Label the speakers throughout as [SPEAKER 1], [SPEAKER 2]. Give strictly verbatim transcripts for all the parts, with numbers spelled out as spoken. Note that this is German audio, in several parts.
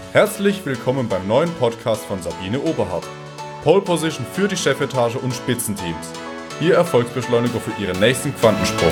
[SPEAKER 1] Herzlich willkommen beim neuen Podcast von Sabine Oberhardt. Pole Position für die Chefetage und Spitzenteams. Ihr Erfolgsbeschleuniger für Ihren nächsten Quantensprung.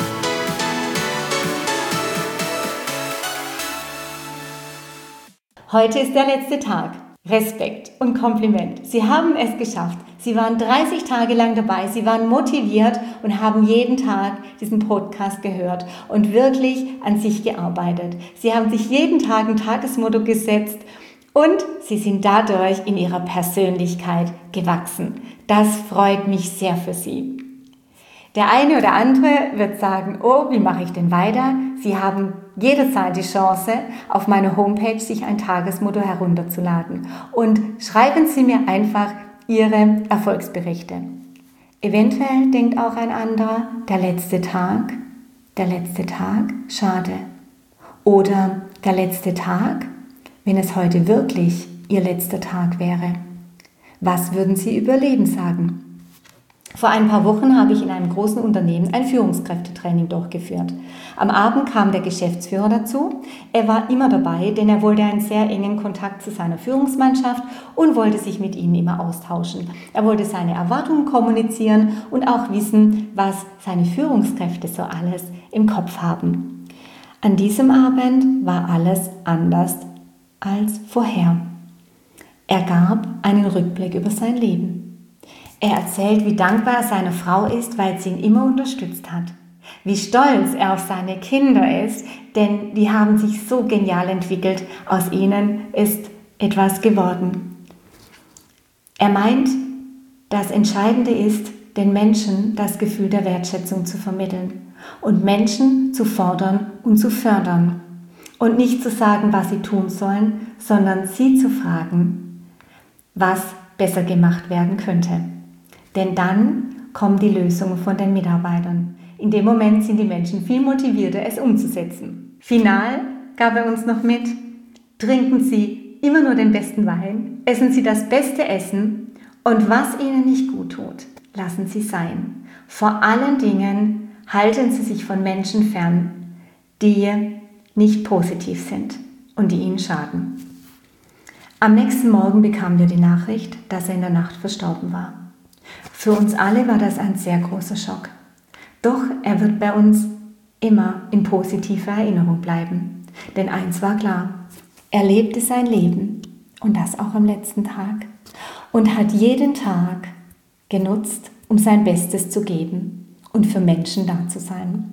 [SPEAKER 2] Heute ist der letzte Tag. Respekt und Kompliment. Sie haben es geschafft. Sie waren dreißig Tage lang dabei. Sie waren motiviert und haben jeden Tag diesen Podcast gehört und wirklich an sich gearbeitet. Sie haben sich jeden Tag ein Tagesmotto gesetzt und Sie sind dadurch in Ihrer Persönlichkeit gewachsen. Das freut mich sehr für Sie. Der eine oder andere wird sagen, oh, wie mache ich denn weiter? Sie haben jederzeit die Chance, auf meiner Homepage sich ein Tagesmotto herunterzuladen. Und schreiben Sie mir einfach Ihre Erfolgsberichte. Eventuell denkt auch ein anderer, der letzte Tag, der letzte Tag, schade. Oder der letzte Tag, wenn es heute wirklich Ihr letzter Tag wäre. Was würden Sie über Leben sagen? Vor ein paar Wochen habe ich in einem großen Unternehmen ein Führungskräftetraining durchgeführt. Am Abend kam der Geschäftsführer dazu. Er war immer dabei, denn er wollte einen sehr engen Kontakt zu seiner Führungsmannschaft und wollte sich mit ihnen immer austauschen. Er wollte seine Erwartungen kommunizieren und auch wissen, was seine Führungskräfte so alles im Kopf haben. An diesem Abend war alles anders als vorher. Er gab einen Rückblick über sein Leben. Er erzählt, wie dankbar er seiner Frau ist, weil sie ihn immer unterstützt hat. Wie stolz er auf seine Kinder ist, denn die haben sich so genial entwickelt. Aus ihnen ist etwas geworden. Er meint, das Entscheidende ist, den Menschen das Gefühl der Wertschätzung zu vermitteln und Menschen zu fordern und zu fördern. Und nicht zu sagen, was sie tun sollen, sondern sie zu fragen, was besser gemacht werden könnte. Denn dann kommen die Lösungen von den Mitarbeitern. In dem Moment sind die Menschen viel motivierter, es umzusetzen. Final gab er uns noch mit, trinken Sie immer nur den besten Wein, essen Sie das beste Essen und was Ihnen nicht gut tut, lassen Sie sein. Vor allen Dingen halten Sie sich von Menschen fern, die nicht positiv sind und die Ihnen schaden. Am nächsten Morgen bekamen wir die Nachricht, dass er in der Nacht verstorben war. Für uns alle war das ein sehr großer Schock. Doch er wird bei uns immer in positiver Erinnerung bleiben. Denn eins war klar, er lebte sein Leben und das auch am letzten Tag und hat jeden Tag genutzt, um sein Bestes zu geben und für Menschen da zu sein.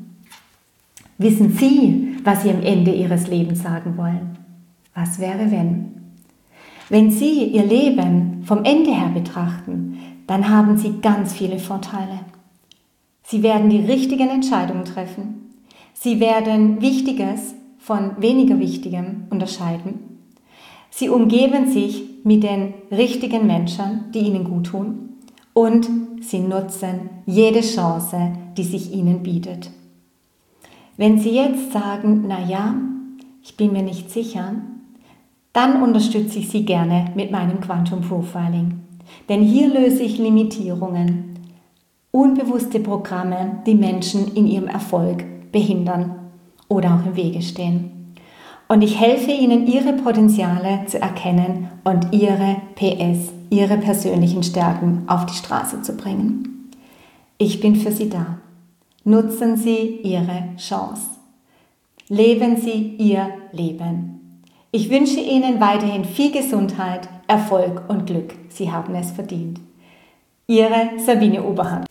[SPEAKER 2] Wissen Sie, was Sie am Ende Ihres Lebens sagen wollen? Was wäre, wenn? Wenn Sie Ihr Leben vom Ende her betrachten, dann haben Sie ganz viele Vorteile. Sie werden die richtigen Entscheidungen treffen. Sie werden Wichtiges von weniger Wichtigem unterscheiden. Sie umgeben sich mit den richtigen Menschen, die Ihnen gut tun. Und Sie nutzen jede Chance, die sich Ihnen bietet. Wenn Sie jetzt sagen, na ja, ich bin mir nicht sicher, dann unterstütze ich Sie gerne mit meinem Quantum Profiling. Denn hier löse ich Limitierungen, unbewusste Programme, die Menschen in ihrem Erfolg behindern oder auch im Wege stehen. Und ich helfe Ihnen, Ihre Potenziale zu erkennen und Ihre P S, Ihre persönlichen Stärken auf die Straße zu bringen. Ich bin für Sie da. Nutzen Sie Ihre Chance. Leben Sie Ihr Leben. Ich wünsche Ihnen weiterhin viel Gesundheit, Erfolg und Glück. Sie haben es verdient. Ihre Sabine Oberhardt.